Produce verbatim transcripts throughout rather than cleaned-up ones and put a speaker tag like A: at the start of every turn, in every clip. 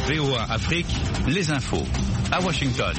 A: V O A Afrique, les infos à Washington.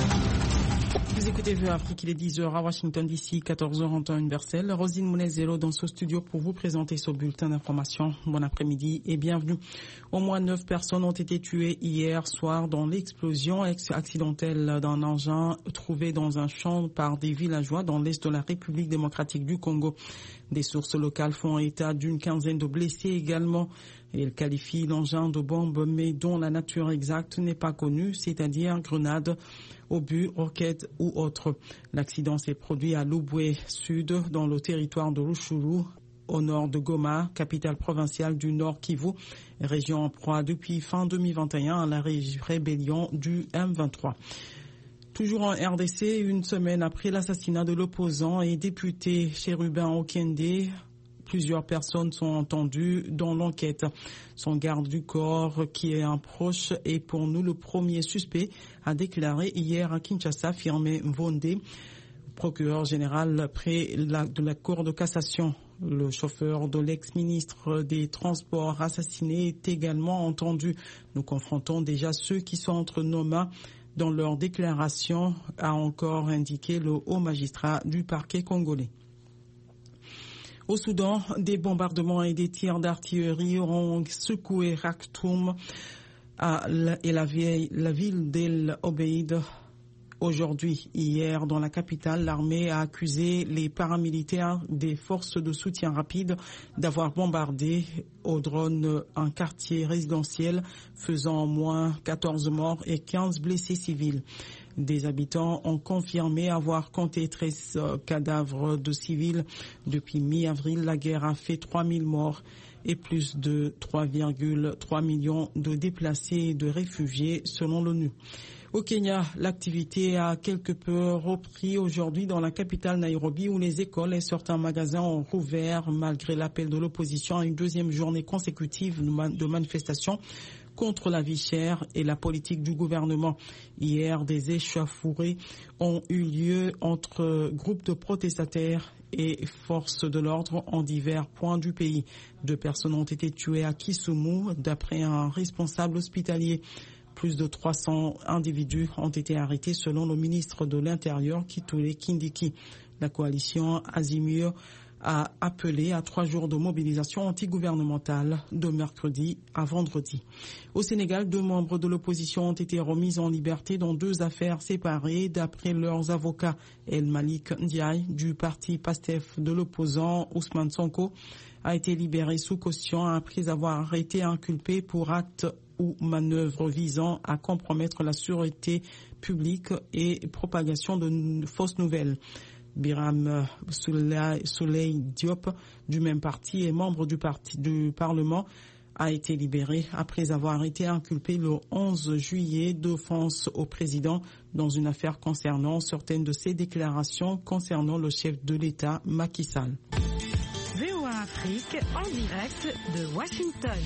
B: Vous écoutez V O A Afrique, il est dix heures à Washington D C, quatorze heures en temps universel. Rosine Mounezelo dans ce studio pour vous présenter ce bulletin d'information. Bon après-midi et bienvenue. Au moins neuf personnes ont été tuées hier soir dans l'explosion accidentelle d'un engin trouvé dans un champ par des villageois dans l'est de la République démocratique du Congo. Des sources locales font état d'une quinzaine de blessés également. Elles qualifient l'engin de bombe mais dont la nature exacte n'est pas connue, c'est-à-dire grenade, obus, roquettes ou autres. L'accident s'est produit à Lubwe Sud, dans le territoire de Rutshuru, au nord de Goma, capitale provinciale du Nord Kivu, région en proie depuis fin deux mille vingt et un à la rébellion du M vingt-trois. Toujours en R D C, une semaine après l'assassinat de l'opposant et député Chérubin Okende, plusieurs personnes sont entendues dans l'enquête. Son garde du corps, qui est un proche, est pour nous le premier suspect, a déclaré hier à Kinshasa, Firmin Mvonde, procureur général près de la Cour de cassation. Le chauffeur de l'ex-ministre des Transports assassiné est également entendu. Nous confrontons déjà ceux qui sont entre nos mains. Dans leur déclaration, a encore indiqué le haut magistrat du parquet congolais. Au Soudan, des bombardements et des tirs d'artillerie ont secoué Khartoum et la, vieille, la ville d'El Obeid. Aujourd'hui, hier, dans la capitale, l'armée a accusé les paramilitaires des forces de soutien rapide d'avoir bombardé au drone un quartier résidentiel, faisant au moins quatorze morts et quinze blessés civils. Des habitants ont confirmé avoir compté treize cadavres de civils. Depuis mi-avril, la guerre a fait trois mille morts et plus de trois virgule trois millions de déplacés et de réfugiés selon l'ONU. Au Kenya, l'activité a quelque peu repris aujourd'hui dans la capitale Nairobi où les écoles et certains magasins ont rouvert malgré l'appel de l'opposition à une deuxième journée consécutive de manifestations contre la vie chère et la politique du gouvernement. Hier, des échauffourées ont eu lieu entre groupes de protestataires et forces de l'ordre en divers points du pays. Deux personnes ont été tuées à Kisumu d'après un responsable hospitalier. Plus de trois cents individus ont été arrêtés selon le ministre de l'Intérieur, Kithure Kindiki. La coalition Azimio a appelé à trois jours de mobilisation antigouvernementale de mercredi à vendredi. Au Sénégal, deux membres de l'opposition ont été remis en liberté dans deux affaires séparées d'après leurs avocats. El Malik Ndiaye du parti PASTEF de l'opposant Ousmane Sonko a été libéré sous caution après avoir été inculpé pour acte ou manœuvre visant à compromettre la sûreté publique et propagation de fausses nouvelles. Biram Souley Diop, du même parti et membre du, parti, du Parlement, a été libéré après avoir été inculpé le onze juillet d'offense au président dans une affaire concernant certaines de ses déclarations concernant le chef de l'État, Macky Sall.
C: V O A Afrique en direct de Washington.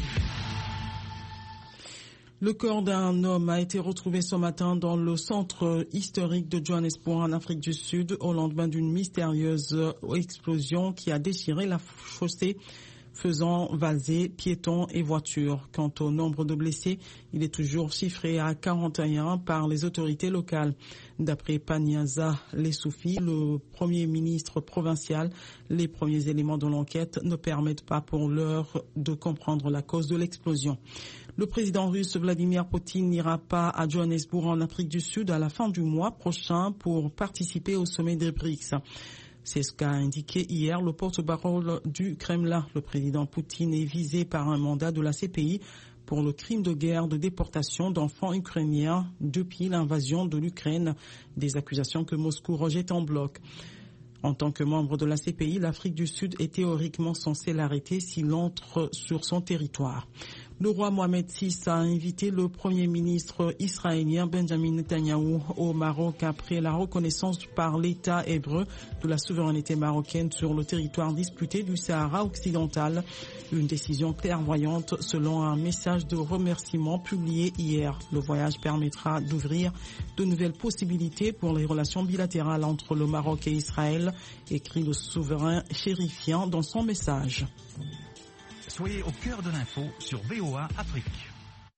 B: Le corps d'un homme a été retrouvé ce matin dans le centre historique de Johannesburg en Afrique du Sud au lendemain d'une mystérieuse explosion qui a déchiré la chaussée, faisant vaser piétons et voitures. Quant au nombre de blessés, il est toujours chiffré à quarante et un par les autorités locales. D'après Panyaza Lesoufi, le premier ministre provincial, les premiers éléments de l'enquête ne permettent pas pour l'heure de comprendre la cause de l'explosion. Le président russe Vladimir Poutine n'ira pas à Johannesburg en Afrique du Sud à la fin du mois prochain pour participer au sommet des B R I C S. C'est ce qu'a indiqué hier le porte-parole du Kremlin. Le président Poutine est visé par un mandat de la C P I pour le crime de guerre de déportation d'enfants ukrainiens depuis l'invasion de l'Ukraine, des accusations que Moscou rejette en bloc. En tant que membre de la C P I, l'Afrique du Sud est théoriquement censée l'arrêter s'il entre sur son territoire. Le roi Mohamed six a invité le premier ministre israélien Benjamin Netanyahou au Maroc après la reconnaissance par l'État hébreu de la souveraineté marocaine sur le territoire disputé du Sahara occidental. Une décision clairvoyante selon un message de remerciement publié hier. Le voyage permettra d'ouvrir de nouvelles possibilités pour les relations bilatérales entre le Maroc et Israël, écrit le souverain chérifiant dans son message.
A: Soyez au cœur de l'info sur V O A Afrique.